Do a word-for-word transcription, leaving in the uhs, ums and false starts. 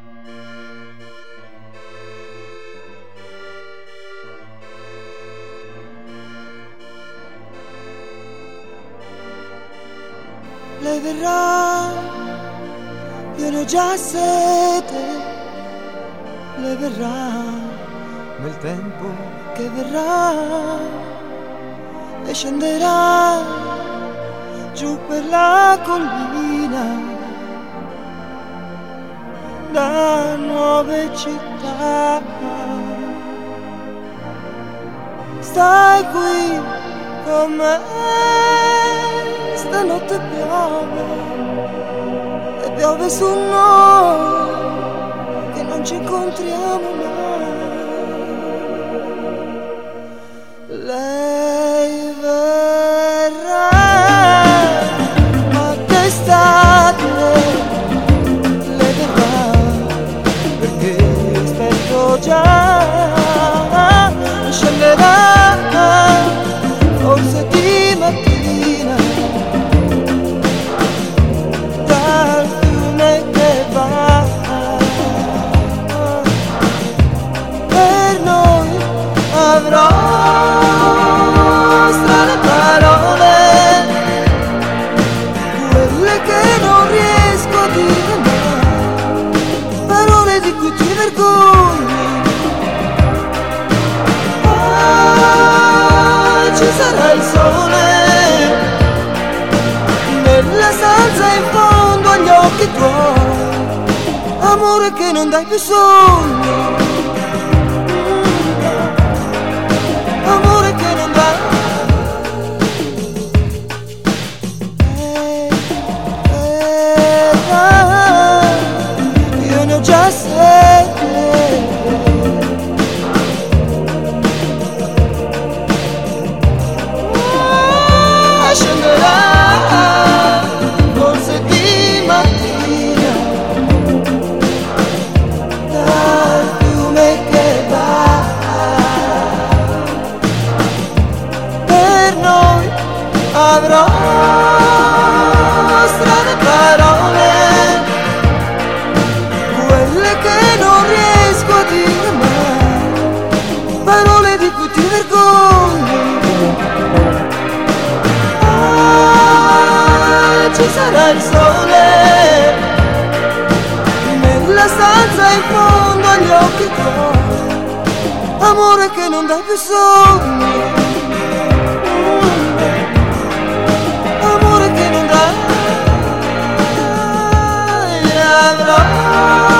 Lei verrà, io ne ho già sete. Lei verrà nel tempo che verrà e scenderà giù per la collina da nuove città. Stai qui con me, stanotte piove e piove su noi che non ci incontriamo mai. Lei verrà, ma d'estate lei verrà perché aspetto già, scenderà forse di mattina dal fiume che va. Per noi avrò strane parole, quelle che non riesco a dire mai, parole di cui ti vergogni. Ah, ci sarà il sole nella stanza in fondo agli occhi tuoi, amore che non dai più sogni. Amore che non dà. Eh, eh, ah, io ne ho già sete. Ah, scenderà forse di mattina dal fiume che va. Avrò strane parole, quelle che non riesco a dire mai, parole di cui ti vergogni. Ah, ci sarà il sole nella stanza in fondo agli occhi tuoi, amore che non dai più sogni. Amore che non dai, avrò